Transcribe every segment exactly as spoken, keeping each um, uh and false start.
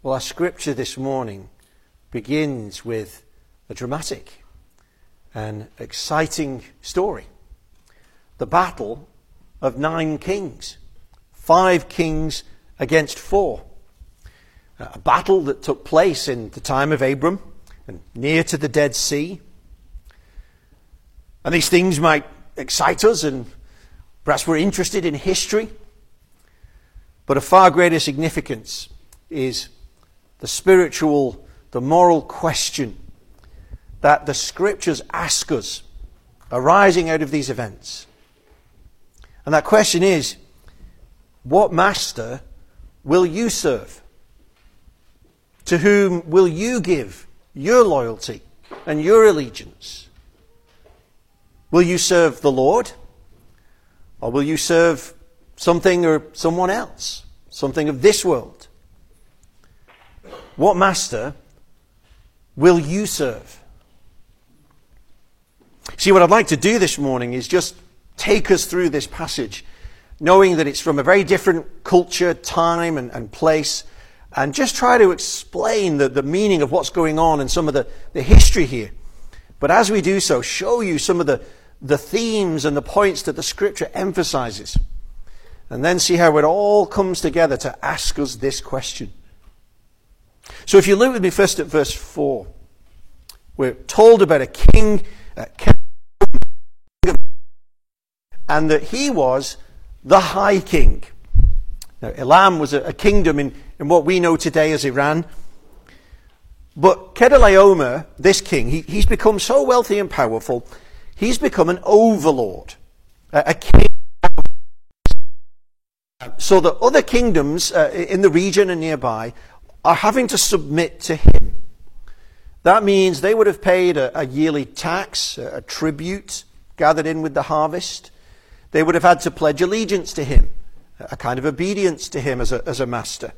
Well, our scripture this morning begins with a dramatic and exciting story. The battle of nine kings. Five kings against four. A battle that took place in the time of Abram and near to the Dead Sea. And these things might excite us, and perhaps we're interested in history. But of far greater significance is the spiritual, the moral question that the scriptures ask us arising out of these events. And that question is, what master will you serve? To whom will you give your loyalty and your allegiance? Will you serve the Lord? Or will you serve something or someone else? Something of this world? What master will you serve? See, what I'd like to do this morning is just take us through this passage, knowing that it's from a very different culture, time, and, and place, and just try to explain the, the meaning of what's going on and some of the, the history here. But as we do so, show you some of the, the themes and the points that the scripture emphasizes, and then see how it all comes together to ask us this question. So if you look with me first at verse four, we're told about a king, uh, and that he was the high king. Now, Elam was a, a kingdom in, in what we know today as Iran. But Chedorlaomer, this king, he, he's become so wealthy and powerful, he's become an overlord, a, a king. So that other kingdoms uh, in the region and nearby are having to submit to him. That means they would have paid a, a yearly tax, a, a tribute gathered in with the harvest. They would have had to pledge allegiance to him, a kind of obedience to him as a, as a master.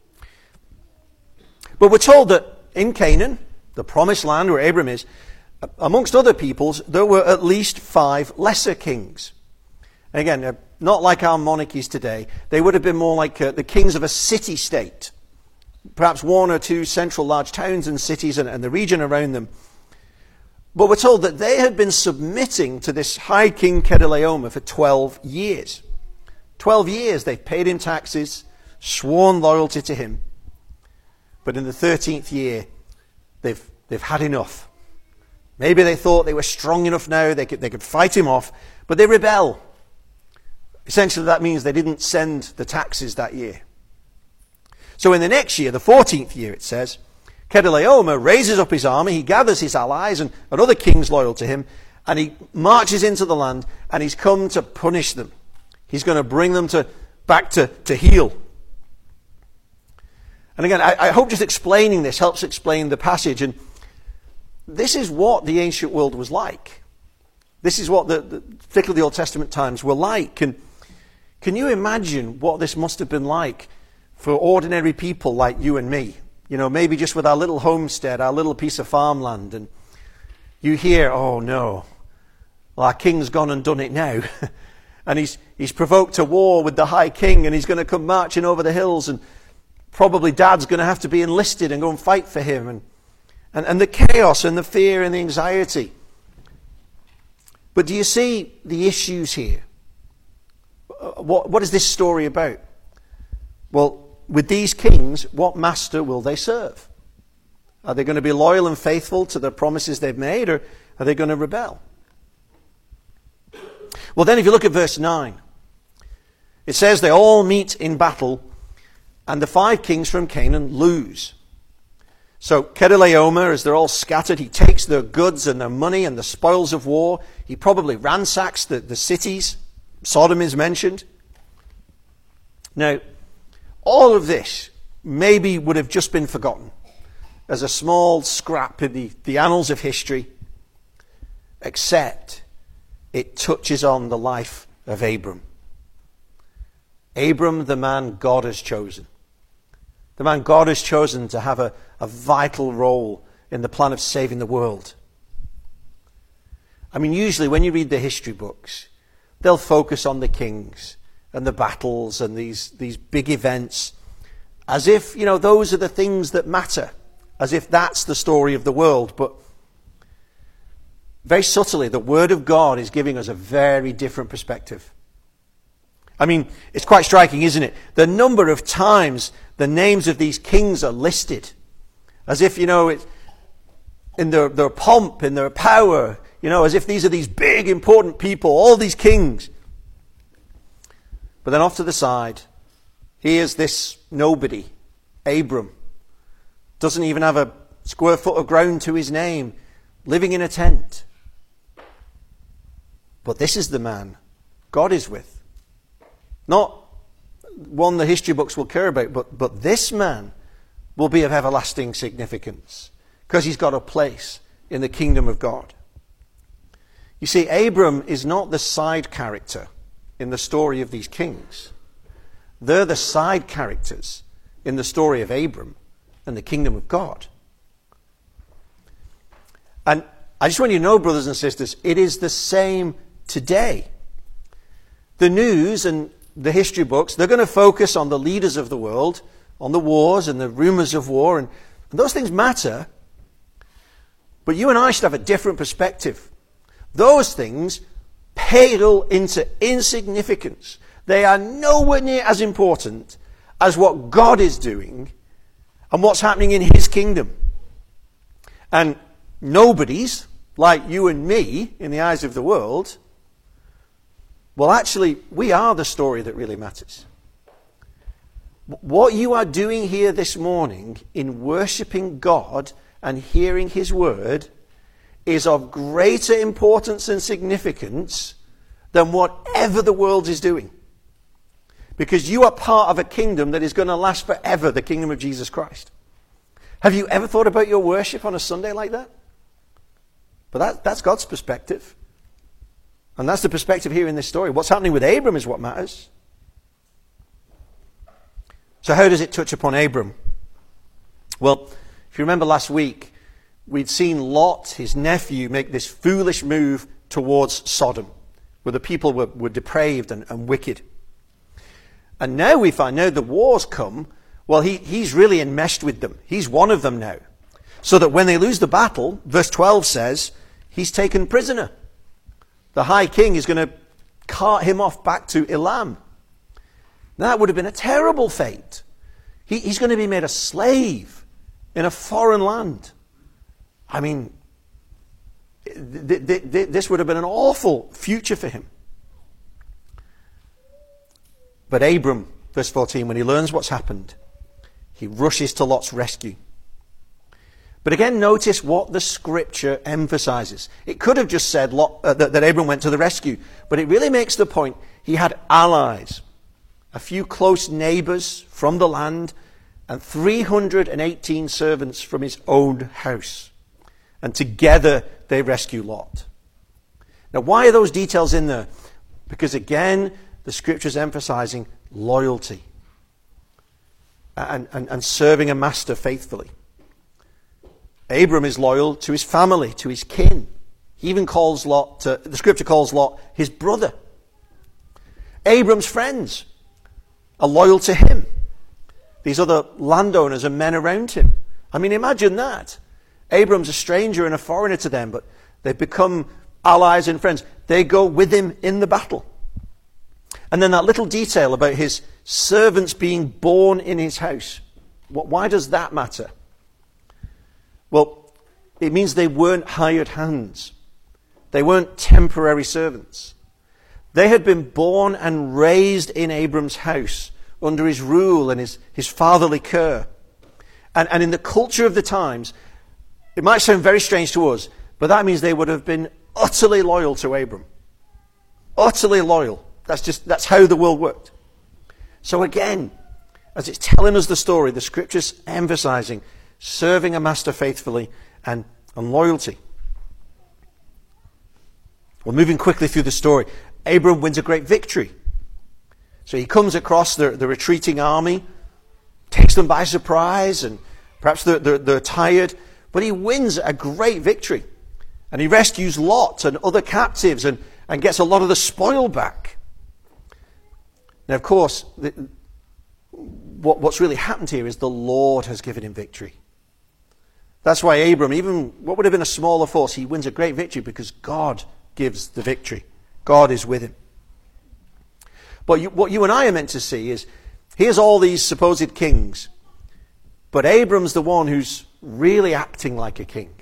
But we're told that in Canaan, the promised land where Abram is, amongst other peoples, there were at least five lesser kings. And again, not like our monarchies today. They would have been more like uh, the kings of a city-state. Perhaps one or two central large towns and cities and, and the region around them. But we're told that they had been submitting to this high king Chedorlaomer for twelve years. Twelve years they've paid him taxes, sworn loyalty to him. But in the thirteenth year, they've, they've had enough. Maybe they thought they were strong enough now, they could, they could fight him off, but they rebel. Essentially that means they didn't send the taxes that year. So in the next year, the fourteenth year, it says, Chedorlaomer raises up his army, he gathers his allies and, and other kings loyal to him, and he marches into the land, and he's come to punish them. He's going to bring them to back to, to heel. And again, I, I hope just explaining this helps explain the passage. And this is what the ancient world was like. This is what, the, the, particularly the Old Testament times, were like. And can you imagine what this must have been like for ordinary people like you and me? You know, maybe just with our little homestead, our little piece of farmland, and you hear, oh no, well, our king's gone and done it now. And he's he's provoked a war with the high king, and he's going to come marching over the hills, and probably dad's going to have to be enlisted and go and fight for him. And, and, and the chaos and the fear and the anxiety. But do you see the issues here? What, what is this story about? Well, with these kings, what master will they serve? Are they going to be loyal and faithful to the promises they've made, or are they going to rebel? Well, then if you look at verse nine, it says they all meet in battle, and the five kings from Canaan lose. So Chedorlaomer, as they're all scattered, he takes their goods and their money and the spoils of war. He probably ransacks the, the cities. Sodom is mentioned. Now, all of this maybe would have just been forgotten as a small scrap in the, the annals of history, except it touches on the life of Abram. Abram, the man God has chosen. The man God has chosen to have a, a vital role in the plan of saving the world. I mean, usually when you read the history books, they'll focus on the kings and the battles and these, these big events. As if, you know, those are the things that matter. As if that's the story of the world. But very subtly, the Word of God is giving us a very different perspective. I mean, it's quite striking, isn't it? The number of times the names of these kings are listed. As if, you know, it, in their, their pomp, in their power, you know, as if these are these big, important people, all these kings. But then off to the side, here's this nobody, Abram. Doesn't even have a square foot of ground to his name, living in a tent. But this is the man God is with. Not one the history books will care about, but, but this man will be of everlasting significance because he's got a place in the kingdom of God. You see, Abram is not the side character in the story of these kings. They're the side characters in the story of Abram and the kingdom of God. And I just want you to know, brothers and sisters, it is the same today. The news and the history books, they're going to focus on the leaders of the world, on the wars and the rumors of war, and, and those things matter. But you and I should have a different perspective. Those things pale into insignificance. They are nowhere near as important as what God is doing and what's happening in his kingdom. And nobodies, like you and me, in the eyes of the world, well, actually, we are the story that really matters. What you are doing here this morning in worshipping God and hearing his word is of greater importance and significance than whatever the world is doing. Because you are part of a kingdom that is going to last forever, the kingdom of Jesus Christ. Have you ever thought about your worship on a Sunday like that? But that, that's God's perspective. And that's the perspective here in this story. What's happening with Abram is what matters. So how does it touch upon Abram? Well, if you remember last week, we'd seen Lot, his nephew, make this foolish move towards Sodom, where the people were, were depraved and, and wicked. And now we find, now the wars come, well, he, he's really enmeshed with them. He's one of them now. So that when they lose the battle, verse twelve says, he's taken prisoner. The high king is going to cart him off back to Elam. That would have been a terrible fate. He, he's going to be made a slave in a foreign land. I mean, th- th- th- this would have been an awful future for him. But Abram, verse fourteen, when he learns what's happened, he rushes to Lot's rescue. But again, notice what the scripture emphasizes. It could have just said Lot, uh, that, that Abram went to the rescue, but it really makes the point he had allies, a few close neighbors from the land, and three hundred eighteen servants from his own house. And together they rescue Lot. Now, why are those details in there? Because again, the scripture is emphasizing loyalty and, and, and serving a master faithfully. Abram is loyal to his family, to his kin. He even calls Lot, to, the scripture calls Lot his brother. Abram's friends are loyal to him. These other landowners and men around him. I mean, imagine that. Abram's a stranger and a foreigner to them, but they've become allies and friends. They go with him in the battle. And then that little detail about his servants being born in his house. Why does that matter? Well, it means they weren't hired hands. They weren't temporary servants. They had been born and raised in Abram's house under his rule and his, his fatherly care. And, and in the culture of the times, it might sound very strange to us, but that means they would have been utterly loyal to Abram. Utterly loyal. That's just, that's how the world worked. So again, as it's telling us the story, the scripture's emphasizing serving a master faithfully and, and loyalty. Well, moving quickly through the story, Abram wins a great victory. So he comes across the, the retreating army, takes them by surprise, and perhaps they're, they're, they're tired, but he wins a great victory. And he rescues Lot and other captives and, and gets a lot of the spoil back. Now, of course, the, what, what's really happened here is the Lord has given him victory. That's why Abram, even what would have been a smaller force, he wins a great victory because God gives the victory. God is with him. But you, what you and I are meant to see is, here's all these supposed kings, but Abram's the one who's really acting like a king.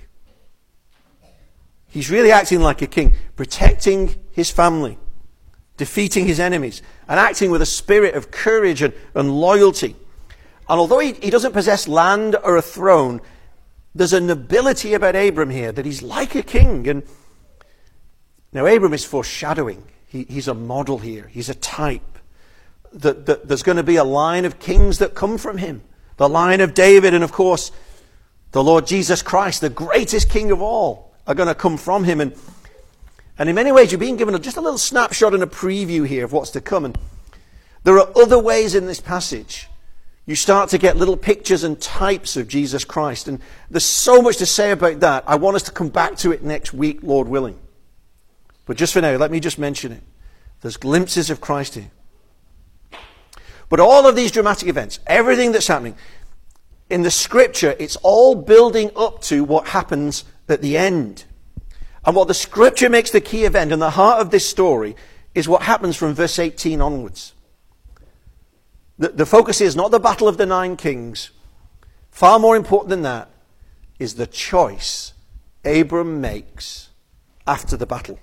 He's really acting like a king, protecting his family, defeating his enemies, and acting with a spirit of courage and, and loyalty. And although he, he doesn't possess land or a throne, there's a nobility about Abram here that he's like a king. And now Abram is foreshadowing. He, he's a model here. He's a type. That, that there's going to be a line of kings that come from him. The line of David, and of course, the Lord Jesus Christ, the greatest king of all, are going to come from him. And, and in many ways, you're being given a, just a little snapshot and a preview here of what's to come. And there are other ways in this passage. You start to get little pictures and types of Jesus Christ. And there's so much to say about that. I want us to come back to it next week, Lord willing. But just for now, let me just mention it. There's glimpses of Christ here. But all of these dramatic events, everything that's happening, in the scripture, it's all building up to what happens at the end. And what the scripture makes the key event and the heart of this story is what happens from verse eighteen onwards. The, the focus is not the battle of the nine kings. Far more important than that is the choice Abram makes after the battle.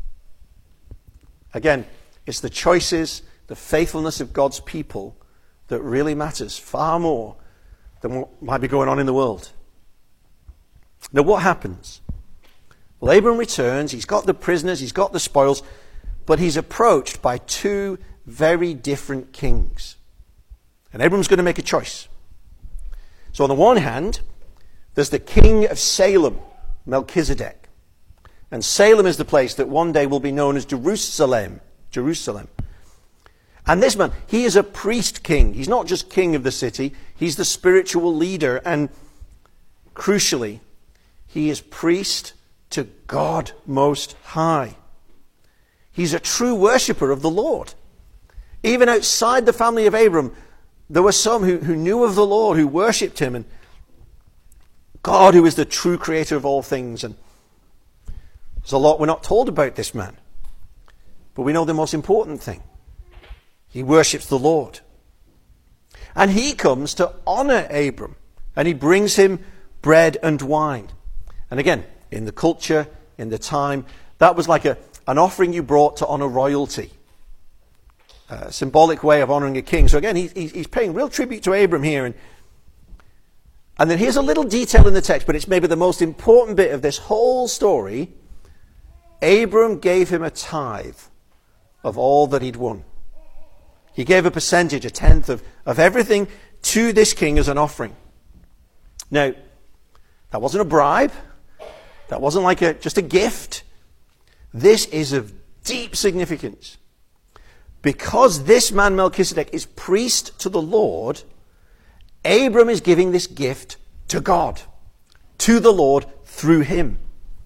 Again, it's the choices, the faithfulness of God's people that really matters far more than what might be going on in the world. Now, what happens? Well, Abram returns. He's got the prisoners. He's got the spoils. But he's approached by two very different kings. And Abram's going to make a choice. So on the one hand, there's the king of Salem, Melchizedek. And Salem is the place that one day will be known as Jerusalem. Jerusalem. And this man, he is a priest king. He's not just king of the city. He's the spiritual leader. And crucially, he is priest to God Most High. He's a true worshipper of the Lord. Even outside the family of Abram, there were some who, who knew of the Lord, who worshipped him. And God, who is the true creator of all things. And there's a lot we're not told about this man. But we know the most important thing. He worships the Lord. And he comes to honor Abram. And he brings him bread and wine. And again, in the culture, in the time, that was like a, an offering you brought to honor royalty. A symbolic way of honoring a king. So again, he, he's paying real tribute to Abram here. And, and then here's a little detail in the text, but it's maybe the most important bit of this whole story. Abram gave him a tithe of all that he'd won. He gave a percentage, a tenth of, of everything to this king as an offering. Now, that wasn't a bribe. That wasn't like a, just a gift. This is of deep significance. Because this man Melchizedek is priest to the Lord, Abram is giving this gift to God, to the Lord through him.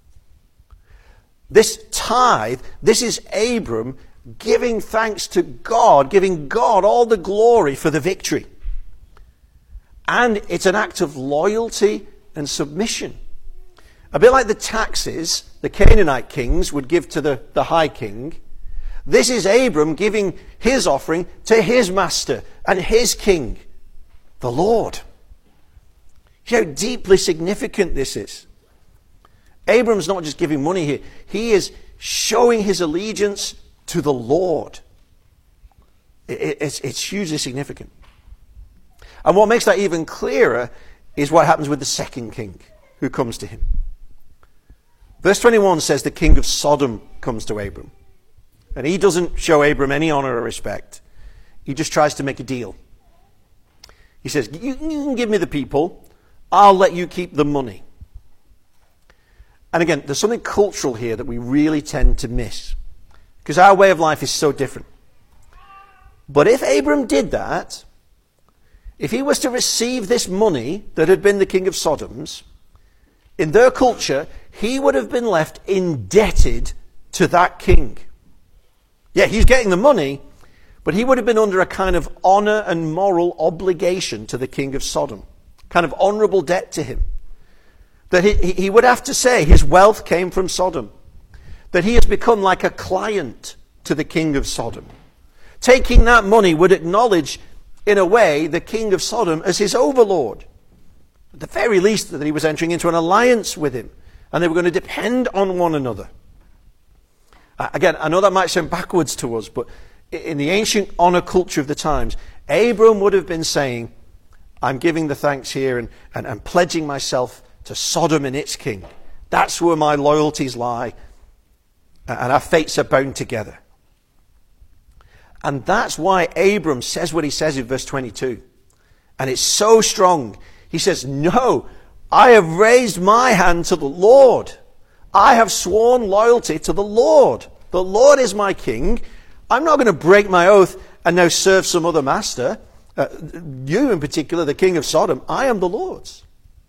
This tithe, this is Abram giving thanks to God, giving God all the glory for the victory. And it's an act of loyalty and submission. A bit like the taxes the Canaanite kings would give to the, the high king. This is Abram giving his offering to his master and his king, the Lord. See how deeply significant this is. Abram's not just giving money here. He is showing his allegiance to the Lord. It, it's, it's hugely significant. And what makes that even clearer is what happens with the second king who comes to him. Verse twenty-one says the king of Sodom comes to Abram. And he doesn't show Abram any honor or respect. He just tries to make a deal. He says, you, you can give me the people. I'll let you keep the money. And again, there's something cultural here that we really tend to miss. Because our way of life is so different. But if Abram did that, if he was to receive this money that had been the king of Sodom's, in their culture, he would have been left indebted to that king. Yeah, he's getting the money, But he would have been under a kind of honor and moral obligation to the king of Sodom, kind of honorable debt to him. That he, he would have to say his wealth came from Sodom. That he has become like a client to the king of Sodom. Taking that money would acknowledge, in a way, the king of Sodom as his overlord. At the very least, that he was entering into an alliance with him, and they were going to depend on one another. Uh, again, I know that might sound backwards to us, but in the ancient honor culture of the times, Abram would have been saying, I'm giving the thanks here and, and, and pledging myself to Sodom and its king. That's where my loyalties lie, and our fates are bound together. And that's why Abram says what he says in verse twenty-two. And it's so strong. He says, no, I have raised my hand to the Lord. I have sworn loyalty to the Lord. The Lord is my king. I'm not going to break my oath and now serve some other master. Uh, you in particular, the king of Sodom, I am the Lord's.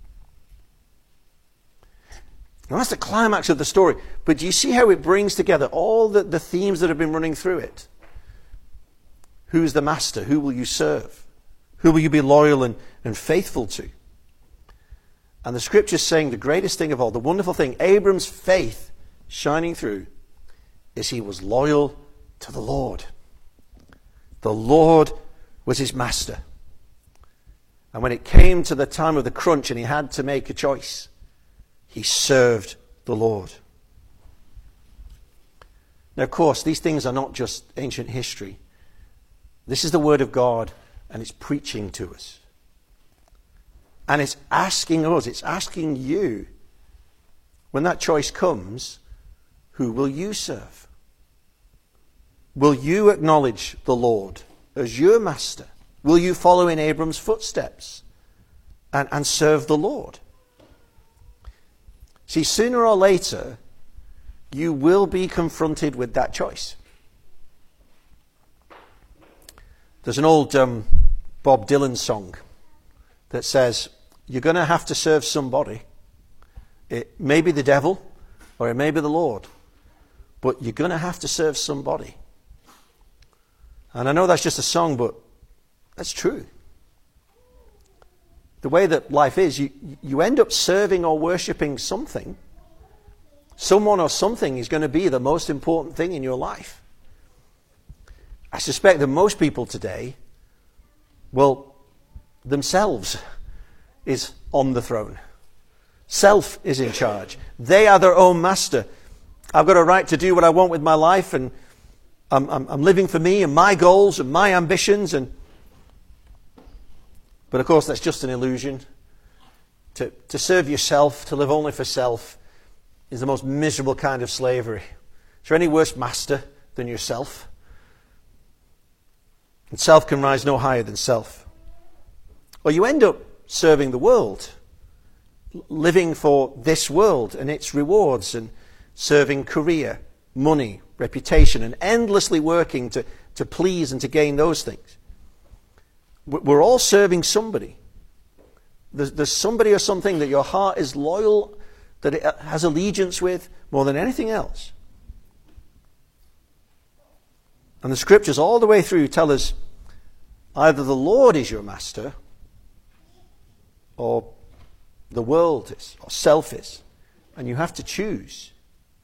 Now that's the climax of the story. But do you see how it brings together all the, the themes that have been running through it? Who's the master? Who will you serve? Who will you be loyal and, and faithful to? And the scripture's saying the greatest thing of all, the wonderful thing, Abram's faith shining through, is he was loyal to the Lord. The Lord was his master. And when it came to the time of the crunch and he had to make a choice, he served the Lord. Now, of course, these things are not just ancient history. This is the word of God, and it's preaching to us. And it's asking us, it's asking you, when that choice comes, who will you serve? Will you acknowledge the Lord as your master? Will you follow in Abram's footsteps and, and serve the Lord? See, sooner or later, you will be confronted with that choice. There's an old um, Bob Dylan song that says, you're going to have to serve somebody. It may be the devil or it may be the Lord, but you're going to have to serve somebody. And I know that's just a song, but that's true. The way that life is, you, you end up serving or worshipping something. Someone or something is going to be the most important thing in your life. I suspect that most people today, well, themselves is on the throne. Self is in charge. They are their own master. I've got a right to do what I want with my life, and I'm, I'm, I'm living for me and my goals and my ambitions. And But of course, that's just an illusion. To, to serve yourself, to live only for self, is the most miserable kind of slavery. Is there any worse master than yourself? And self can rise no higher than self. Or you end up serving the world, living for this world and its rewards, and serving career, money, reputation, and endlessly working to, to please and to gain those things. We're all serving somebody. There's, there's somebody or something that your heart is loyal, that it has allegiance with more than anything else. And the scriptures all the way through tell us either the Lord is your master, or the world is, or self is. And you have to choose.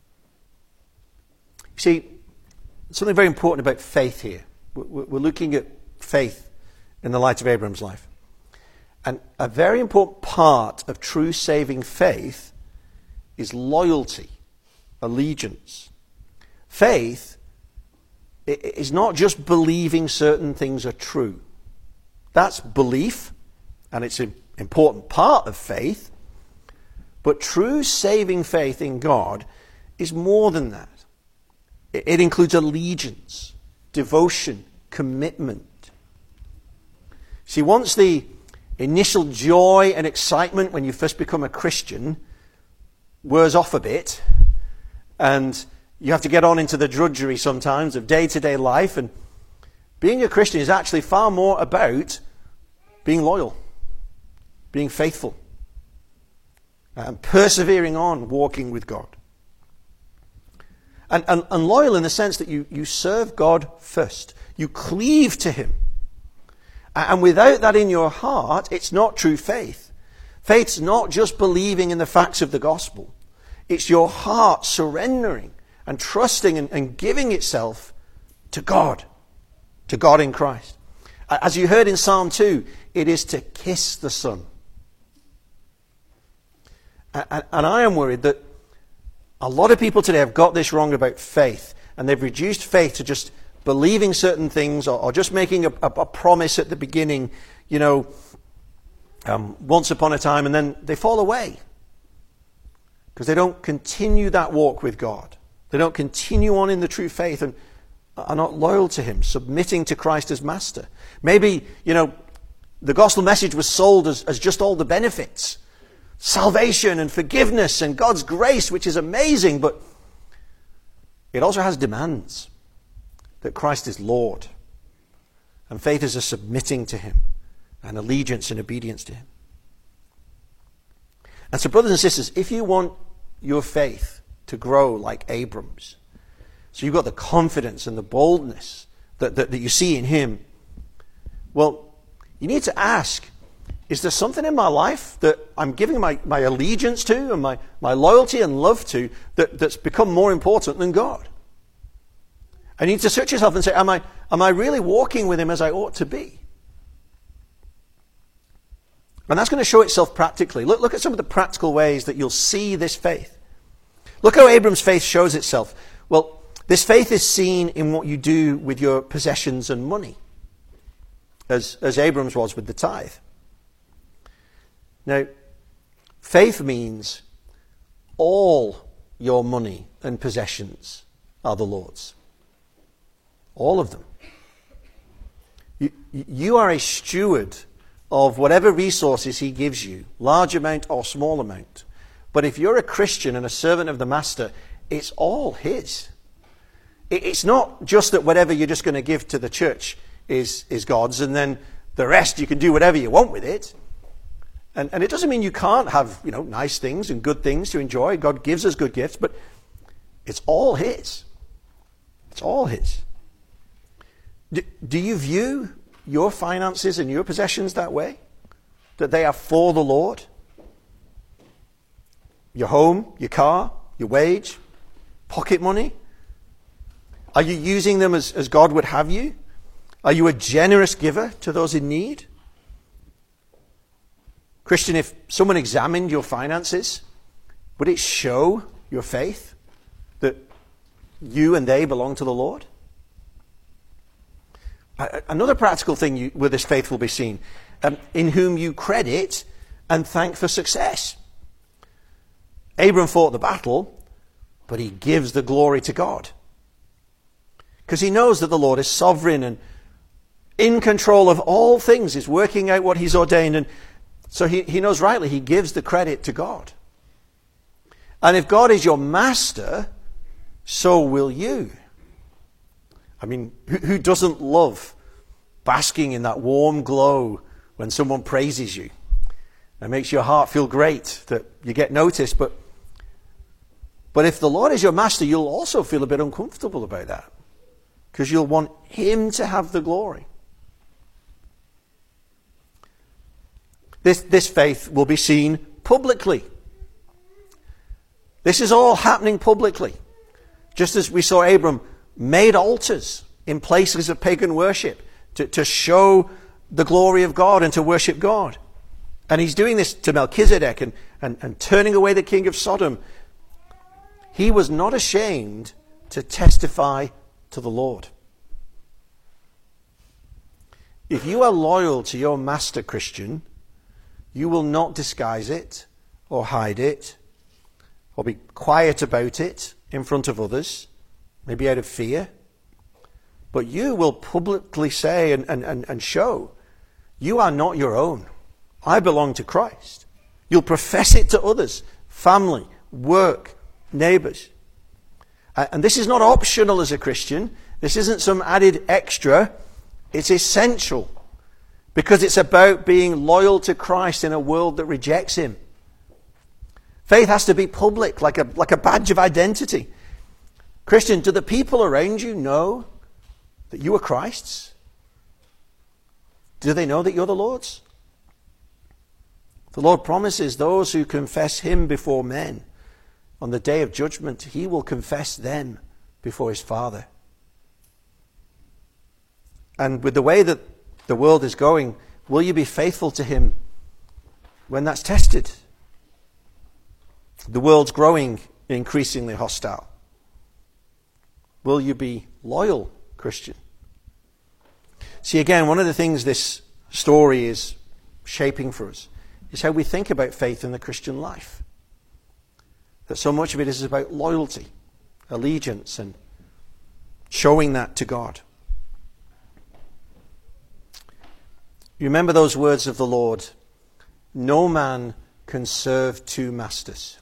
You see, something very important about faith here. We're looking at faith in the light of Abraham's life. And a very important part of true saving faith is loyalty, allegiance. Faith is not just believing certain things are true. That's belief, and it's an important part of faith. But true saving faith in God is more than that. It includes allegiance, devotion, commitment. See, once the initial joy and excitement when you first become a Christian wears off a bit, and you have to get on into the drudgery sometimes of day-to-day life, and being a Christian is actually far more about being loyal, being faithful, and persevering on walking with God. And, and, and loyal in the sense that you, you serve God first. You cleave to him. And without that in your heart, it's not true faith. Faith's not just believing in the facts of the gospel. It's your heart surrendering and trusting and, and giving itself to God, to God in Christ. As you heard in Psalm two, it is to kiss the Son. And, and I am worried that a lot of people today have got this wrong about faith, and they've reduced faith to just believing certain things or, or just making a, a, a promise at the beginning, you know, um, once upon a time, and then they fall away because they don't continue that walk with God. They don't continue on in the true faith and are not loyal to him, submitting to Christ as master. Maybe, you know, the gospel message was sold as, as just all the benefits. Salvation and forgiveness and God's grace, which is amazing, but it also has demands. That Christ is Lord. And faith is a submitting to him and allegiance and obedience to him. And so, brothers and sisters, if you want your faith to grow like Abram's, so you've got the confidence and the boldness that, that, that you see in him, well, you need to ask, is there something in my life that I'm giving my, my allegiance to and my, my loyalty and love to that, that's become more important than God? And you need to search yourself and say, am I, am I really walking with him as I ought to be? And that's going to show itself practically. Look, look at some of the practical ways that you'll see this faith. Look how Abram's faith shows itself. Well, this faith is seen in what you do with your possessions and money, as, as Abram's was with the tithe. Now, faith means all your money and possessions are the Lord's. All of them. You, you are a steward of whatever resources he gives you, large amount or small amount. But if you're a Christian and a servant of the Master, it's all his. It, it's not just that whatever you're just going to give to the church is, is God's, and then the rest you can do whatever you want with it. And, and it doesn't mean you can't have, you know, nice things and good things to enjoy. God gives us good gifts, but it's all his. It's all his. Do, do you view your finances and your possessions that way? That they are for the Lord? Your home, your car, your wage, pocket money? Are you using them as, as God would have you? Are you a generous giver to those in need? Christian, if someone examined your finances, would it show your faith that you and they belong to the Lord? Another practical thing you, where this faith will be seen, um, in whom you credit and thank for success. Abram fought the battle, but he gives the glory to God. Because he knows that the Lord is sovereign and in control of all things, is working out what he's ordained. And so he, he knows rightly, he gives the credit to God. And if God is your master, so will you. I mean, who, who doesn't love basking in that warm glow when someone praises you? It makes your heart feel great that you get noticed. But, but if the Lord is your master, you'll also feel a bit uncomfortable about that, because you'll want him to have the glory. This, this faith will be seen publicly. This is all happening publicly. Just as we saw Abram made altars in places of pagan worship to, to show the glory of God and to worship God. And he's doing this to Melchizedek and, and, and turning away the king of Sodom. He was not ashamed to testify to the Lord. If you are loyal to your master, Christian, you will not disguise it or hide it or be quiet about it in front of others, maybe out of fear. But you will publicly say and, and, and, and show, you are not your own. I belong to Christ. You'll profess it to others, family, work, neighbours. And this is not optional as a Christian. This isn't some added extra. It's essential, because it's about being loyal to Christ in a world that rejects him. Faith has to be public, like a, like a badge of identity. Christian, do the people around you know that you are Christ's? Do they know that you're the Lord's? The Lord promises those who confess him before men, on the day of judgment, he will confess them before his Father. And with the way that the world is going, will you be faithful to him when that's tested? The world's growing increasingly hostile. Will you be loyal, Christian? See, again, one of the things this story is shaping for us is how we think about faith in the Christian life. That so much of it is about loyalty, allegiance, and showing that to God. You remember those words of the Lord, no man can serve two masters.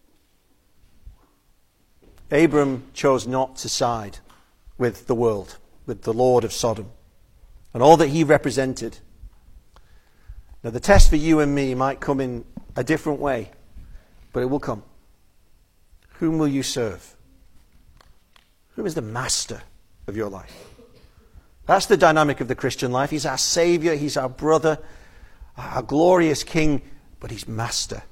Abram chose not to side with the world, with the Lord of Sodom, and all that he represented. Now the test for you and me might come in a different way, but it will come. Whom will you serve? Who is the master of your life? That's the dynamic of the Christian life. He's our Savior, he's our brother, our glorious King, but he's master.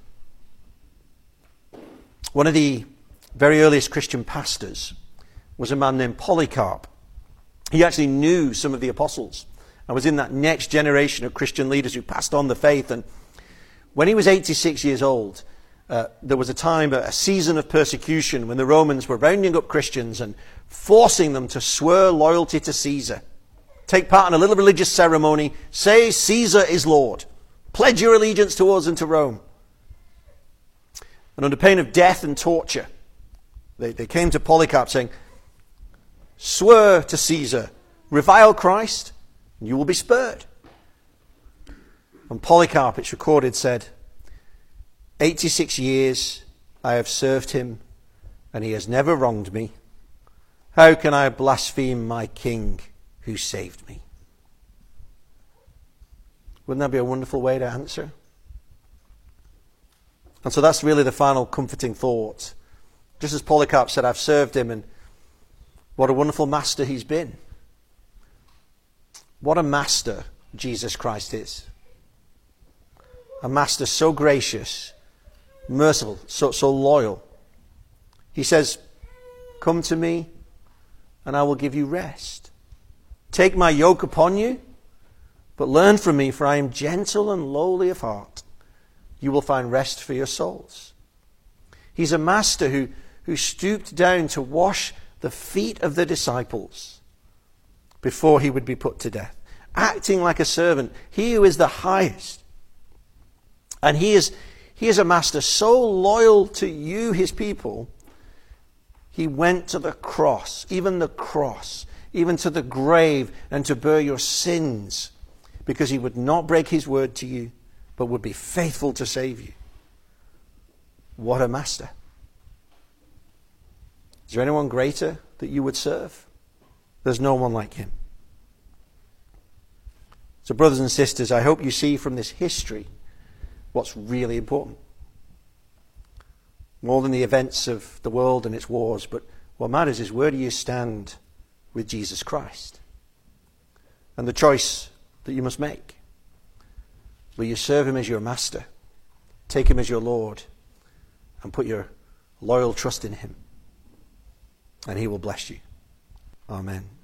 One of the very earliest Christian pastors was a man named Polycarp. He actually knew some of the apostles and was in that next generation of Christian leaders who passed on the faith. And when he was eighty-six years old, uh, there was a time, a season of persecution when the Romans were rounding up Christians and forcing them to swear loyalty to Caesar. Take part in a little religious ceremony, say Caesar is Lord. Pledge your allegiance to us and to Rome. And under pain of death and torture, they, they came to Polycarp saying, swear to Caesar, revile Christ, and you will be spared. And Polycarp, it's recorded, said, eighty-six years I have served him, and he has never wronged me. How can I blaspheme my king who saved me? Wouldn't that be a wonderful way to answer? And so that's really the final comforting thought. Just as Polycarp said, I've served him, and what a wonderful master he's been. What a master Jesus Christ is. A master so gracious, merciful, so, so loyal. He says, come to me and I will give you rest. Take my yoke upon you, but learn from me, for I am gentle and lowly of heart. You will find rest for your souls. He's a master who, who stooped down to wash the feet of the disciples before he would be put to death. Acting like a servant, he who is the highest. And he is, he is a master so loyal to you, his people, he went to the cross, even the cross, even to the grave, and to bear your sins, because he would not break his word to you, but would be faithful to save you. What a master. Is there anyone greater that you would serve? There's no one like him. So brothers and sisters, I hope you see from this history what's really important. More than the events of the world and its wars, but what matters is, where do you stand with Jesus Christ? And the choice that you must make. Will you serve him as your master, take him as your Lord, and put your loyal trust in him? And he will bless you. Amen.